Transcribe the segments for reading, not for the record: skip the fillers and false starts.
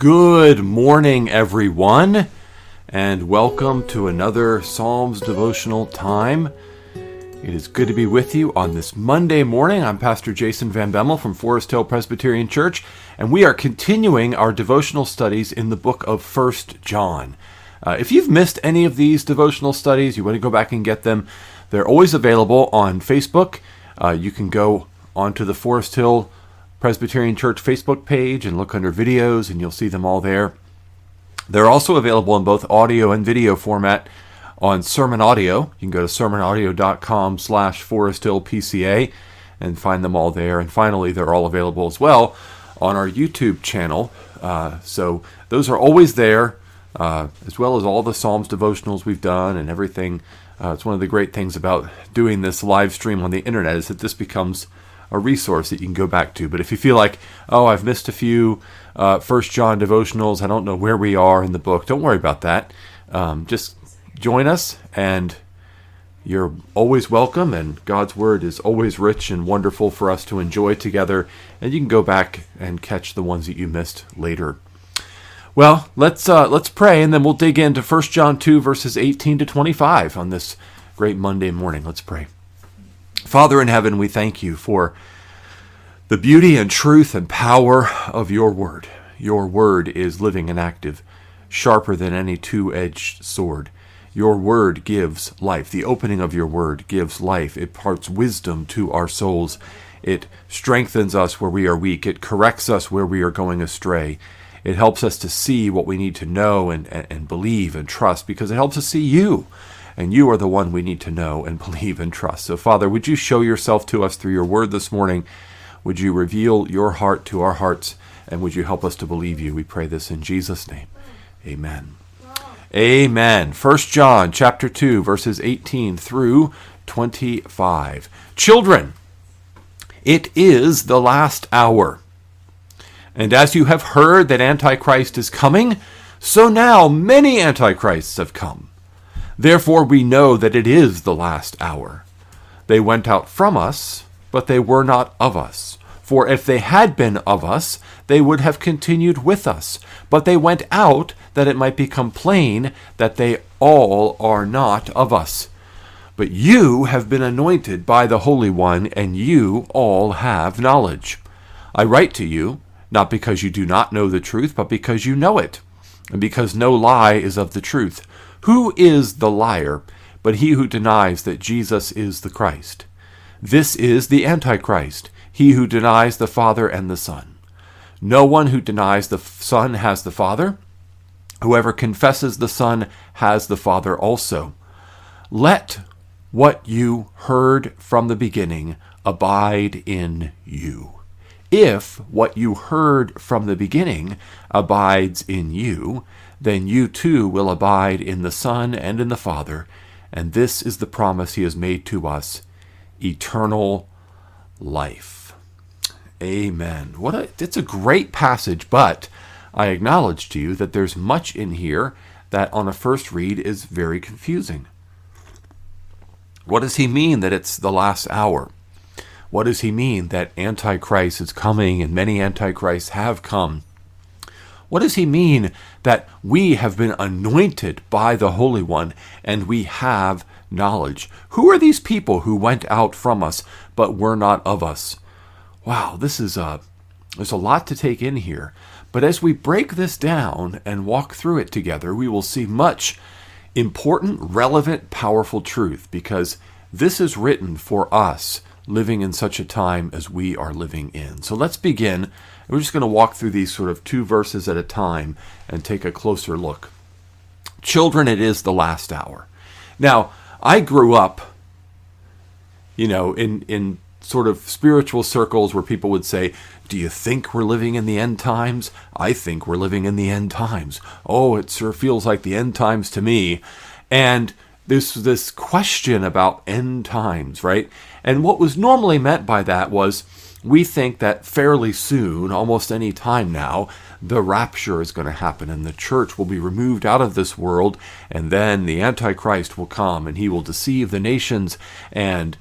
Good morning, everyone, and welcome to another Psalms devotional time. It is good to be with you on this Monday morning. I'm Pastor Jason Van Bemmel from Forest Hill Presbyterian Church, and we are continuing our devotional studies in the book of 1 John. If you've missed any of these devotional studies, you want to go back and get them, they're always available on Facebook. You can go onto the Forest Hill Presbyterian Church Facebook page and look under videos, and you'll see them all there. They're also available in both audio and video format on Sermon Audio. You can go to sermonaudio.com/ForestHillPCA and find them all there. And finally, they're all available as well on our YouTube channel. So those are always there, as well as all the Psalms devotionals we've done and everything. It's one of the great things about doing this live stream on the internet is that this becomes a resource that you can go back to. But if you feel like, I've missed a few 1 John devotionals, I don't know where we are in the book, don't worry about that. Just join us, and you're always welcome, and God's Word is always rich and wonderful for us to enjoy together, and you can go back and catch the ones that you missed later. Well, let's pray, and then we'll dig into 1 John 2, verses 18 to 25 on this great Monday morning. Let's pray. Father in heaven, we thank you for the beauty and truth and power of your word. Your word is living and active, sharper than any two-edged sword. Your word gives life. The opening of your word gives life. It imparts wisdom to our souls. It strengthens us where we are weak. It corrects us where we are going astray. It helps us to see what we need to know and believe and trust, because it helps us see you. And you are the one we need to know and believe and trust. So, Father, would you show yourself to us through your word this morning? Would you reveal your heart to our hearts? And would you help us to believe you? We pray this in Jesus' name. Amen. Amen. 1 John chapter 2, verses 18 through 25. Children, it is the last hour. And as you have heard that Antichrist is coming, so now many Antichrists have come. Therefore we know that it is the last hour. They went out from us, but they were not of us. For if they had been of us, they would have continued with us. But they went out, that it might become plain that they all are not of us. But you have been anointed by the Holy One, and you all have knowledge. I write to you, not because you do not know the truth, but because you know it, and because no lie is of the truth. Who is the liar, but he who denies that Jesus is the Christ? This is the Antichrist, he who denies the Father and the Son. No one who denies the Son has the Father. Whoever confesses the Son has the Father also. Let what you heard from the beginning abide in you. If what you heard from the beginning abides in you, then you too will abide in the Son and in the Father, and this is the promise he has made to us, eternal life. Amen. It's a great passage, but I acknowledge to you that there's much in here that on a first read is very confusing. What does he mean that it's the last hour? What does he mean that Antichrist is coming and many Antichrists have come? What does he mean that we have been anointed by the Holy One and we have knowledge? Who are these people who went out from us but were not of us? Wow, there's a lot to take in here. But as we break this down and walk through it together, we will see much important, relevant, powerful truth, because this is written for us living in such a time as we are living in. So let's begin. We're just going to walk through these sort of two verses at a time and take a closer look. Children, it is the last hour. Now, I grew up, in sort of spiritual circles where people would say, do you think we're living in the end times? I think we're living in the end times. Oh, it sure feels like the end times to me. And there's this question about end times, right? And what was normally meant by that was, we think that fairly soon, almost any time now, the rapture is going to happen and the church will be removed out of this world, and then the Antichrist will come and he will deceive the nations and,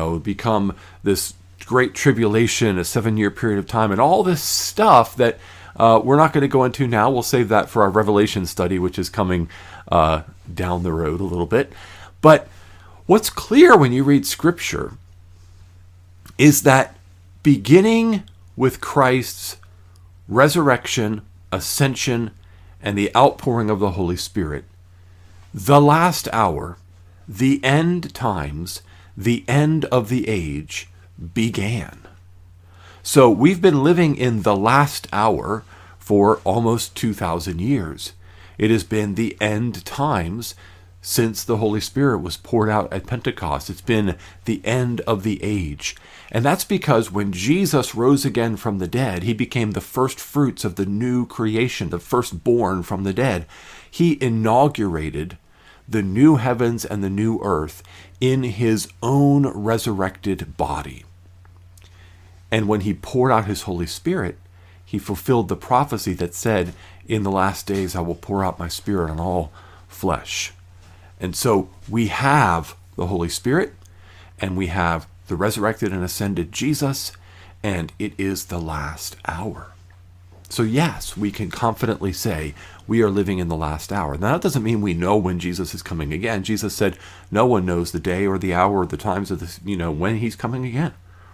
become this great tribulation, a 7-year period of time, and all this stuff that we're not going to go into now. We'll save that for our Revelation study, which is coming down the road a little bit. But what's clear when you read Scripture is that beginning with Christ's resurrection, ascension, and the outpouring of the Holy Spirit, the last hour, the end times, the end of the age began. So we've been living in the last hour for almost 2,000 years. It has been the end times since the Holy Spirit was poured out at Pentecost. It's been the end of the age. And that's because when Jesus rose again from the dead, he became the first fruits of the new creation, the firstborn from the dead. He inaugurated the new heavens and the new earth in his own resurrected body. And when he poured out his Holy Spirit, he fulfilled the prophecy that said, in the last days I will pour out my Spirit on all flesh. And so we have the Holy Spirit, and we have the resurrected and ascended Jesus, and it is the last hour. So yes, we can confidently say we are living in the last hour. Now that doesn't mean we know when Jesus is coming again. Jesus said no one knows the day or the hour or the times of this, when he's coming again.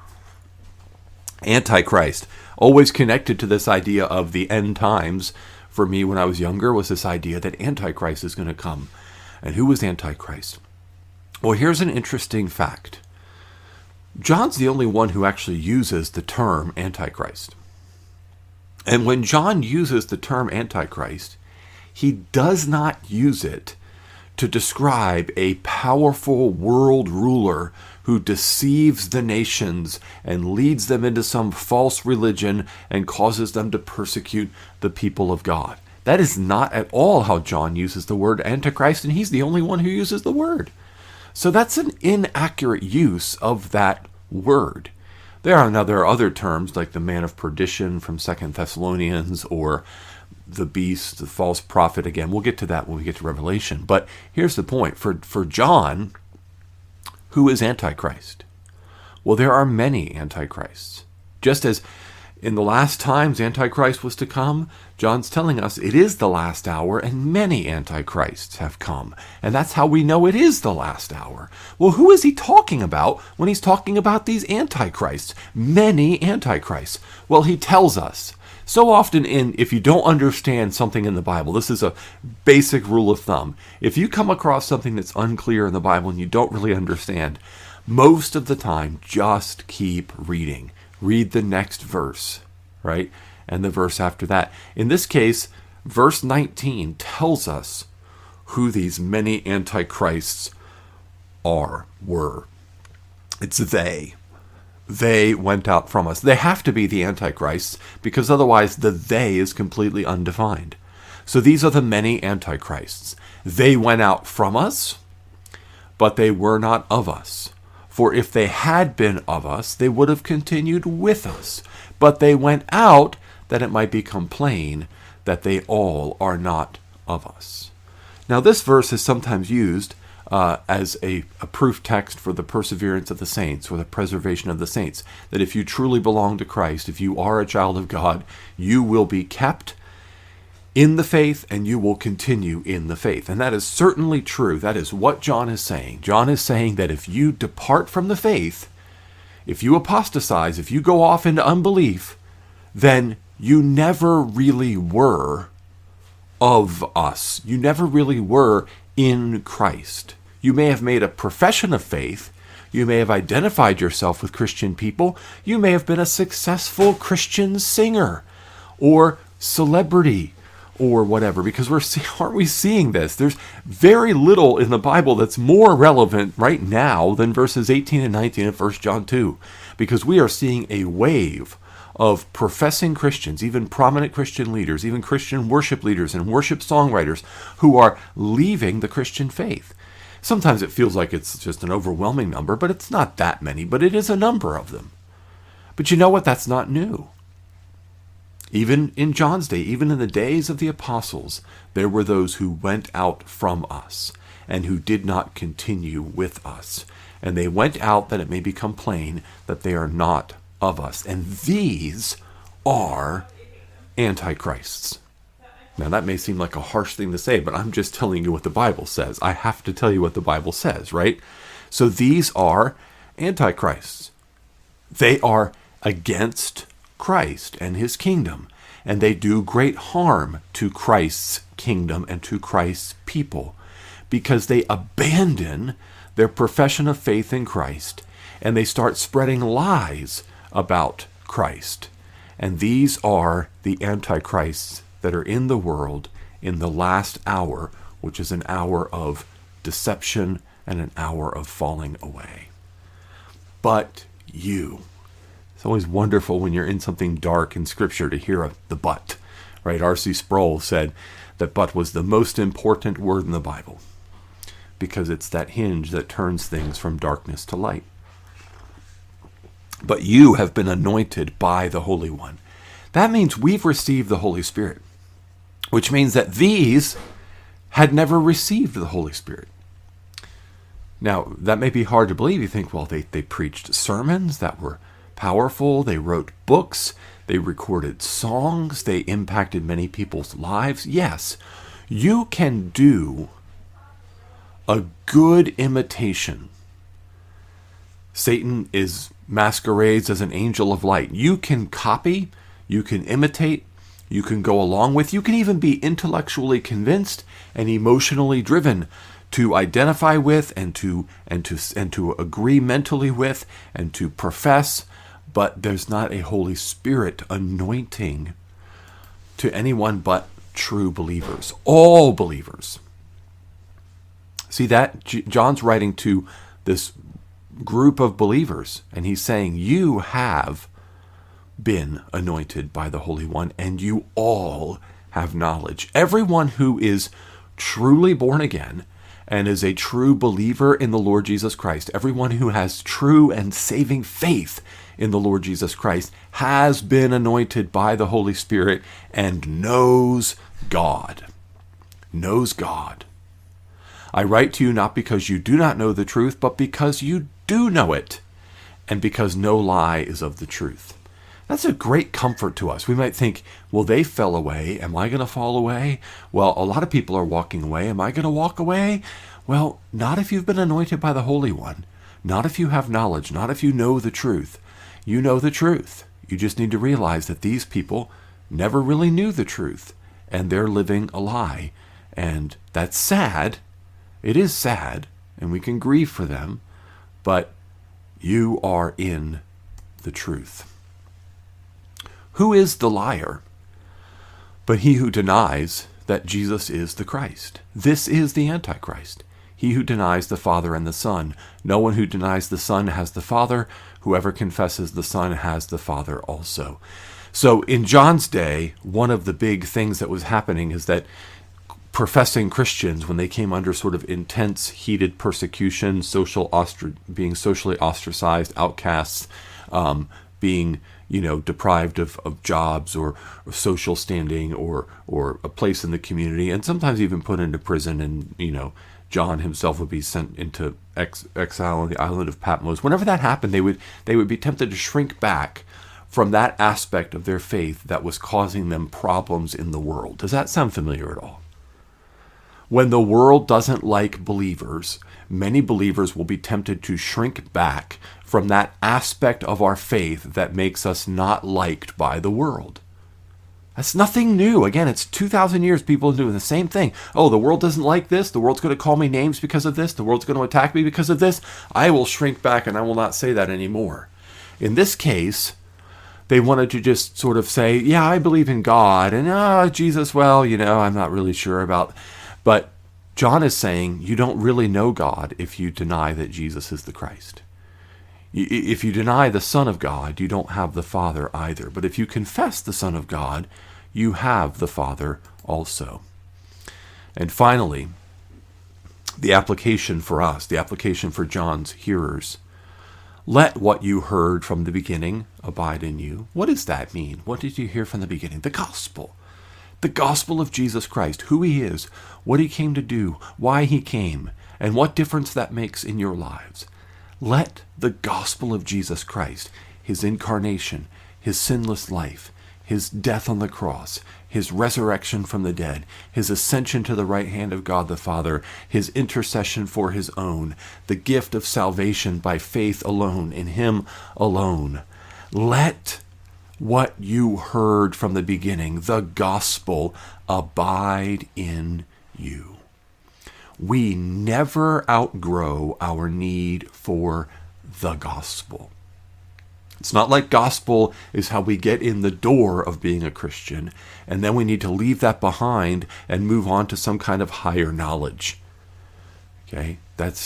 Antichrist, always connected to this idea of the end times, for me when I was younger, was this idea that Antichrist is going to come. And who was Antichrist? Well, here's an interesting fact. John's the only one who actually uses the term Antichrist. And when John uses the term Antichrist, he does not use it to describe a powerful world ruler who deceives the nations and leads them into some false religion and causes them to persecute the people of God. That is not at all how John uses the word Antichrist, and he's the only one who uses the word. So that's an inaccurate use of that word. There are other terms like the man of perdition from 2 Thessalonians, or the beast, the false prophet. Again, we'll get to that when we get to Revelation. But here's the point. For John, who is Antichrist? Well, there are many Antichrists. Just as in the last times Antichrist was to come, John's telling us it is the last hour and many Antichrists have come. And that's how we know it is the last hour. Well, who is he talking about when he's talking about these Antichrists? Many Antichrists. Well, he tells us. So often if you don't understand something in the Bible, this is a basic rule of thumb. If you come across something that's unclear in the Bible and you don't really understand, most of the time, just keep reading. Read the next verse, right? And the verse after that. In this case, verse 19 tells us who these many antichrists were. It's they. They went out from us. They have to be the antichrists, because otherwise the they is completely undefined. So these are the many antichrists. They went out from us, but they were not of us. For if they had been of us, they would have continued with us. But they went out that it might become plain that they all are not of us. Now this verse is sometimes used as a proof text for the perseverance of the saints, or the preservation of the saints. That if you truly belong to Christ, if you are a child of God, you will be kept in the faith, and you will continue in the faith. And that is certainly true. That is what John is saying. John is saying that if you depart from the faith, if you apostatize, if you go off into unbelief, then you never really were of us. You never really were in Christ. You may have made a profession of faith. You may have identified yourself with Christian people. You may have been a successful Christian singer or celebrity or whatever, because aren't we seeing this? There's very little in the Bible that's more relevant right now than verses 18 and 19 of 1 John 2, because we are seeing a wave of professing Christians, even prominent Christian leaders, even Christian worship leaders and worship songwriters who are leaving the Christian faith. Sometimes it feels like it's just an overwhelming number, but it's not that many, but it is a number of them. But you know what? That's not new. Even in John's day, even in the days of the apostles, there were those who went out from us and who did not continue with us. And they went out that it may become plain that they are not of us. And these are antichrists. Now, that may seem like a harsh thing to say, but I'm just telling you what the Bible says. I have to tell you what the Bible says, right? So these are antichrists. They are against Christ and his kingdom, and they do great harm to Christ's kingdom and to Christ's people because they abandon their profession of faith in Christ and they start spreading lies about Christ. And these are the antichrists that are in the world in the last hour, which is an hour of deception and an hour of falling away. But you. It's always wonderful when you're in something dark in Scripture to hear the but, right? R.C. Sproul said that but was the most important word in the Bible because it's that hinge that turns things from darkness to light. But you have been anointed by the Holy One. That means we've received the Holy Spirit, which means that these had never received the Holy Spirit. Now, that may be hard to believe. You think, well, they preached sermons that were powerful. They wrote books. They recorded songs. They impacted many people's lives. Yes, you can do a good imitation. Satan masquerades as an angel of light. You can copy, you can imitate, you can go along with, you can even be intellectually convinced and emotionally driven to identify with and to agree mentally with and to profess, but there's not a Holy Spirit anointing to anyone but true believers, all believers. See that? John's writing to this group of believers, and he's saying, you have been anointed by the Holy One, and you all have knowledge. Everyone who is truly born again and is a true believer in the Lord Jesus Christ, everyone who has true and saving faith in the Lord Jesus Christ has been anointed by the Holy Spirit and knows God. Knows God. I write to you not because you do not know the truth, but because you do know it, and because no lie is of the truth. That's a great comfort to us. We might think, well, they fell away. Am I going to fall away? Well, a lot of people are walking away. Am I going to walk away? Well, not if you've been anointed by the Holy One. Not if you have knowledge. Not if you know the truth. You know the truth. You just need to realize that these people never really knew the truth, and they're living a lie. And that's sad. It is sad, and we can grieve for them, but you are in the truth. Who is the liar? But he who denies that Jesus is the Christ. This is the Antichrist. He who denies the Father and the Son. No one who denies the Son has the Father. Whoever confesses the Son has the Father also. So in John's day, one of the big things that was happening is that professing Christians, when they came under sort of intense, heated persecution, being socially ostracized, outcasts, being deprived of jobs or social standing or a place in the community, and sometimes even put into prison. And John himself would be sent into exile on the island of Patmos. Whenever that happened, they would be tempted to shrink back from that aspect of their faith that was causing them problems in the world. Does that sound familiar at all? When the world doesn't like believers, many believers will be tempted to shrink back from that aspect of our faith that makes us not liked by the world. That's nothing new. Again, it's 2,000 years people are doing the same thing. Oh, the world doesn't like this. The world's going to call me names because of this. The world's going to attack me because of this. I will shrink back and I will not say that anymore. In this case, they wanted to just sort of say, yeah, I believe in God. And Jesus, well, I'm not really sure about. But John is saying you don't really know God if you deny that Jesus is the Christ. If you deny the Son of God, you don't have the Father either. But if you confess the Son of God, you have the Father also. And finally, the application for us, the application for John's hearers. Let what you heard from the beginning abide in you. What does that mean? What did you hear from the beginning? The gospel. The gospel of Jesus Christ, who he is, what he came to do, why he came, and what difference that makes in your lives. Let the gospel of Jesus Christ, his incarnation, his sinless life, his death on the cross, his resurrection from the dead, his ascension to the right hand of God the Father, his intercession for his own, the gift of salvation by faith alone, in him alone. Let what you heard from the beginning, the gospel, abide in you. We never outgrow our need for the gospel. It's not like gospel is how we get in the door of being a Christian, and then we need to leave that behind and move on to some kind of higher knowledge. Okay?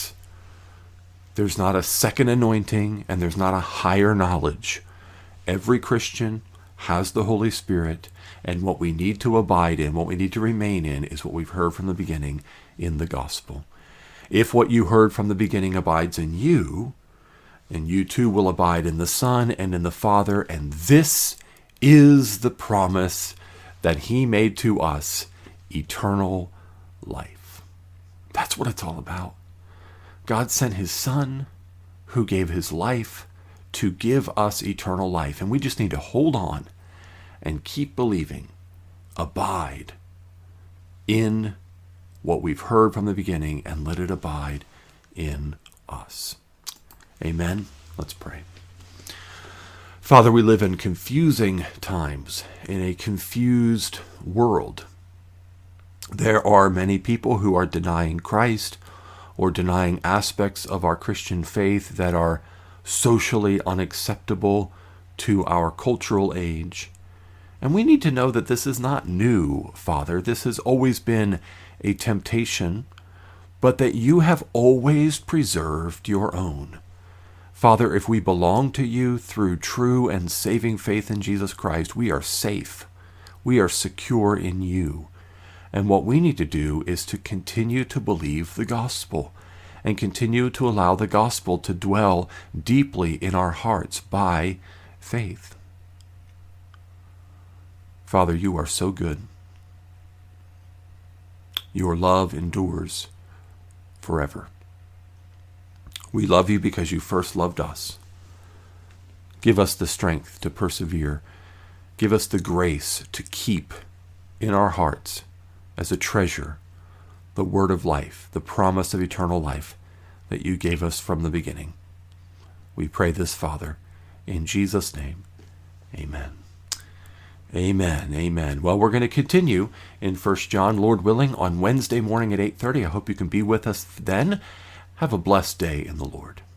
There's not a second anointing, and there's not a higher knowledge. Every Christian has the Holy Spirit, and what we need to abide in, what we need to remain in, is what we've heard from the beginning in the gospel. If what you heard from the beginning abides in you, and you too will abide in the Son and in the Father, and this is the promise that he made to us, eternal life. That's what it's all about. God sent his Son, who gave his life to give us eternal life, and we just need to hold on and keep believing, abide in what we've heard from the beginning, and let it abide in us. Amen. Let's pray. Father, we live in confusing times, in a confused world. There are many people who are denying Christ or denying aspects of our Christian faith that are socially unacceptable to our cultural age. And we need to know that this is not new, Father. This has always been a temptation, but that you have always preserved your own. Father, if we belong to you through true and saving faith in Jesus Christ, we are safe. We are secure in you. And what we need to do is to continue to believe the gospel and continue to allow the gospel to dwell deeply in our hearts by faith. Father, you are so good. Your love endures forever. We love you because you first loved us. Give us the strength to persevere. Give us the grace to keep in our hearts as a treasure the word of life, the promise of eternal life that you gave us from the beginning. We pray this, Father, in Jesus' name. Amen. Amen. Amen. Well, we're going to continue in 1 John, Lord willing, on Wednesday morning at 8:30. I hope you can be with us then. Have a blessed day in the Lord.